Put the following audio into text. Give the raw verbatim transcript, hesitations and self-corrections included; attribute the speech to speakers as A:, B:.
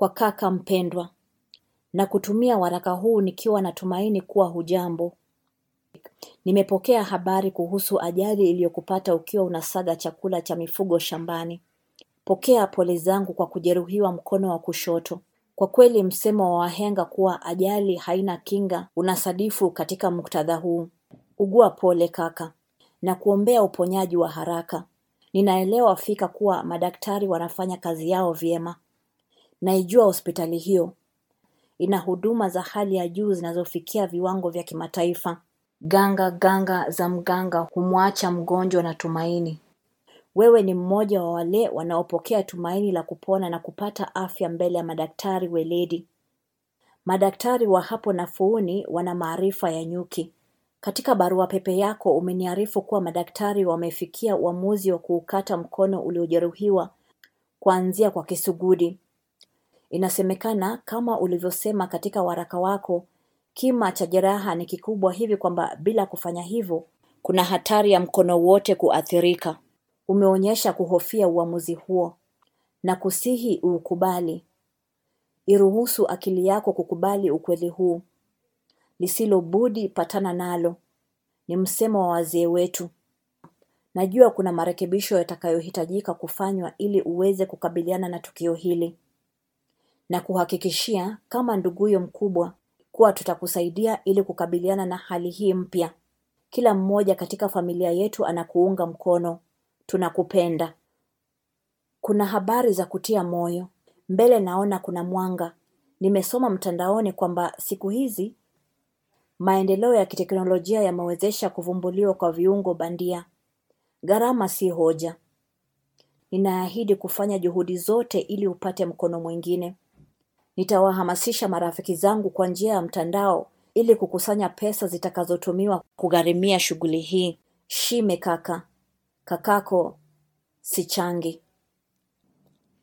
A: Kwa kaka mpendwa, na kutumia waraka huu nikiwa natumaini kuwa hujambo. Nimepokea habari kuhusu ajali iliyokupata ukiwa unasaga chakula cha mifugo shambani. Pokea pole zangu kwa kujeruhiwa mkono wa kushoto. Kwa kweli msemo wa wahenga kuwa ajali haina kinga unasadifu katika muktadha huu. Ugua pole kaka, na kuombea uponyaji wa haraka. Ninaelewa fika kuwa madaktari wanafanya kazi yao vyema. Naijua hospitali hiyo ina huduma za hali ya juu zinazofikia viwango vya kimataifa. Ganga ganga za mganga humwacha mgonjwa na tumaini. Wewe ni mmoja wa wale wanaopokea tumaini la kupona na kupata afya mbele ya madaktari weledi. Madaktari wa hapo Nafuuni wana maarifa ya nyuki. Katika barua pepe yako umeniarifu kuwa madaktari wamefikia uamuzi wa kuukata mkono uliojeruhiwa kuanzia kwa kisugudi. Inasemekana kama ulivyosema katika waraka wako, kima cha jeraha ni kikubwa hivi kwamba bila kufanya hivyo, kuna hatari ya mkono wote kuathirika. Umeonyesha kuhofia uamuzi huo, na kusihi uukubali. Iruhusu akili yako kukubali ukweli huu. Lisilo budi patana nalo, ni msemo wa wazee wetu. Najua kuna marekebisho yatakayohitajika kufanywa ili uweze kukabiliana na tukio hili. Na kuhakikishia kama nduguyo mkubwa kuwa tutakusaidia ili kukabiliana na hali hii mpya. Kila mmoja katika familia yetu anakuunga mkono. Tunakupenda. Kuna habari za kutia moyo. Mbele naona kuna mwanga. Nimesoma mtandaoni kwamba siku hizi maendeleo ya kiteknolojia yamewezesha kuvumbuliwa kwa viungo bandia. Gharama si hoja. Ninaahidi kufanya juhudi zote ili upate mkono mwingine. Nitawahamasisha marafiki zangu kwa njia ya mtandao ili kukusanya pesa zitakazotumiwa kugharimia shughuli hii. Shime kaka. Kakako Sichangi.